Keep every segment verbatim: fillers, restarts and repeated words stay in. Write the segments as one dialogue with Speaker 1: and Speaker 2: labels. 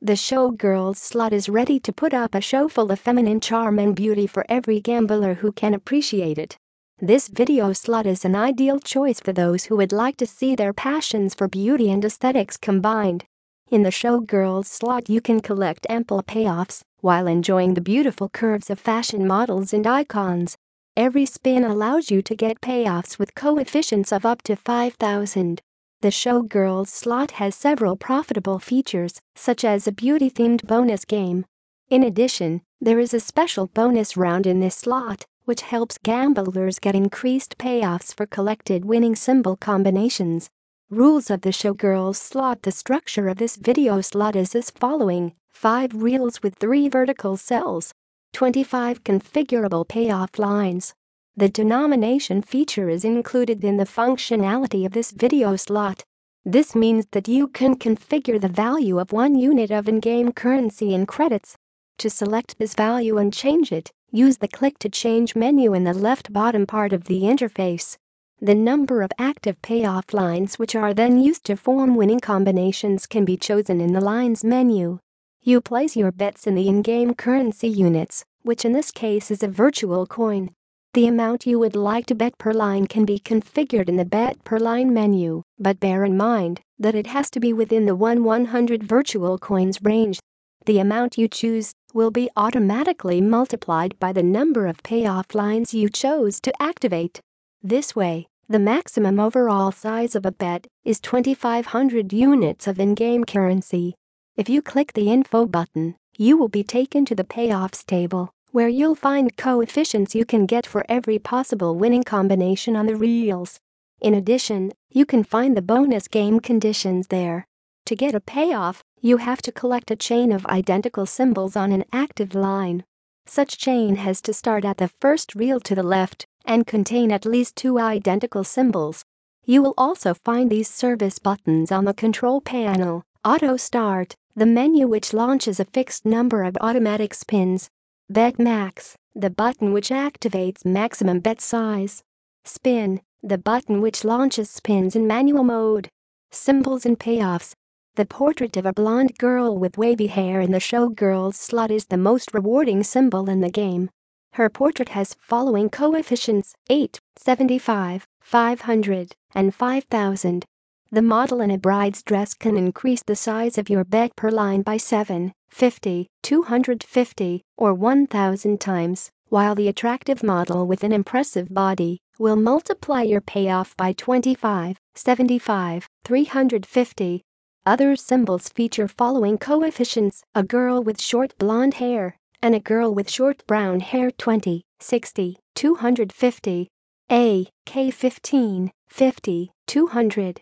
Speaker 1: The Showgirls slot is ready to put up a show full of feminine charm and beauty for every gambler who can appreciate it. This video slot is an ideal choice for those who would like to see their passions for beauty and aesthetics combined. In the Showgirls slot you can collect ample payoffs while enjoying the beautiful curves of fashion models and icons. Every spin allows you to get payoffs with coefficients of up to five thousand. The Showgirls slot has several profitable features, such as a beauty-themed bonus game. In addition, there is a special bonus round in this slot, which helps gamblers get increased payoffs for collected winning symbol combinations. Rules of the Showgirls slot. The structure of this video slot is as following: five reels with three vertical cells, twenty-five configurable payoff lines. The denomination feature is included in the functionality of this video slot. This means that you can configure the value of one unit of in-game currency in credits. To select this value and change it, use the Click to Change menu in the left bottom part of the interface. The number of active payoff lines which are then used to form winning combinations can be chosen in the Lines menu. You place your bets in the in-game currency units, which in this case is a virtual coin. The amount you would like to bet per line can be configured in the Bet per line menu, but bear in mind that it has to be within the one hundred virtual coins range. The amount you choose will be automatically multiplied by the number of payoff lines you chose to activate. This way, the maximum overall size of a bet is twenty-five hundred units of in-game currency. If you click the Info button, you will be taken to the payoffs table, where you'll find coefficients you can get for every possible winning combination on the reels. In addition, you can find the bonus game conditions there. To get a payoff, you have to collect a chain of identical symbols on an active line. Such chain has to start at the first reel to the left and contain at least two identical symbols. You will also find these service buttons on the control panel: Auto Start, the menu which launches a fixed number of automatic spins; Bet Max, the button which activates maximum bet size; Spin, the button which launches spins in manual mode. Symbols and payoffs. The portrait of a blonde girl with wavy hair in the Showgirls slot is the most rewarding symbol in the game. Her portrait has following coefficients: eight, seventy-five, five hundred, and five thousand. The model in a bride's dress can increase the size of your bet per line by seven, fifty, two hundred fifty, or one thousand times, while the attractive model with an impressive body will multiply your payoff by twenty-five, seventy-five, three hundred fifty. Other symbols feature following coefficients: a girl with short blonde hair and a girl with short brown hair: twenty, sixty, two hundred fifty. A, K fifteen, fifty, two hundred.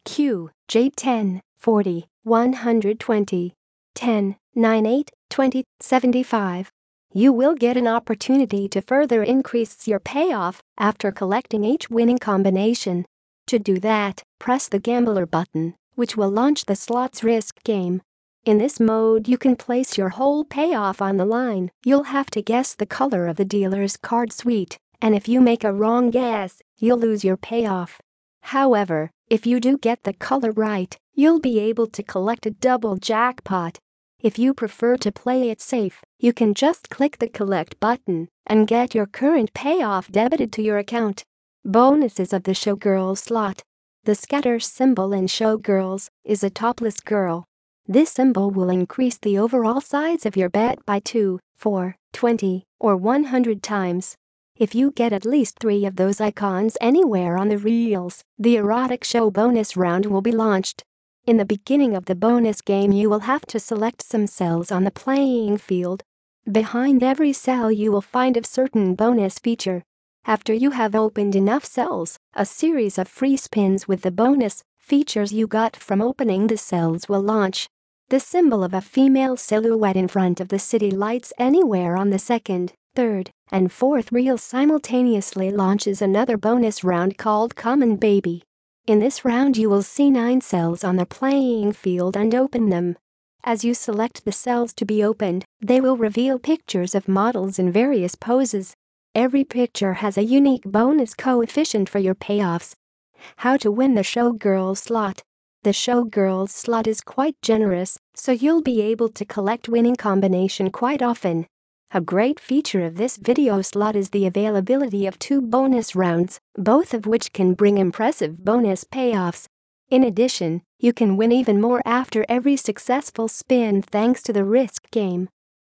Speaker 1: Q, J ten, forty, one hundred twenty. ten, nine, eight, twenty, seventy-five. You will get an opportunity to further increase your payoff after collecting each winning combination. To do that, press the Gambler button, which will launch the slot's risk game. In this mode you can place your whole payoff on the line. You'll have to guess the color of the dealer's card suite, and if you make a wrong guess, you'll lose your payoff. However, if you do get the color right, you'll be able to collect a double jackpot. If you prefer to play it safe, you can just click the Collect button and get your current payoff debited to your account. Bonuses of the Showgirls slot. The scatter symbol in Showgirls is a topless girl. This symbol will increase the overall size of your bet by two, four, twenty, or one hundred times. If you get at least three of those icons anywhere on the reels, the erotic show bonus round will be launched. In the beginning of the bonus game you will have to select some cells on the playing field. Behind every cell you will find a certain bonus feature. After you have opened enough cells, a series of free spins with the bonus features you got from opening the cells will launch. The symbol of a female silhouette in front of the city lights anywhere on the second, third, and fourth reel simultaneously launches another bonus round called Common Baby. In this round you will see nine cells on the playing field and open them. As you select the cells to be opened, they will reveal pictures of models in various poses. Every picture has a unique bonus coefficient for your payoffs. How to win the Showgirls slot. The Showgirls slot is quite generous, so you'll be able to collect winning combination quite often. A great feature of this video slot is the availability of two bonus rounds, both of which can bring impressive bonus payoffs. In addition, you can win even more after every successful spin thanks to the risk game.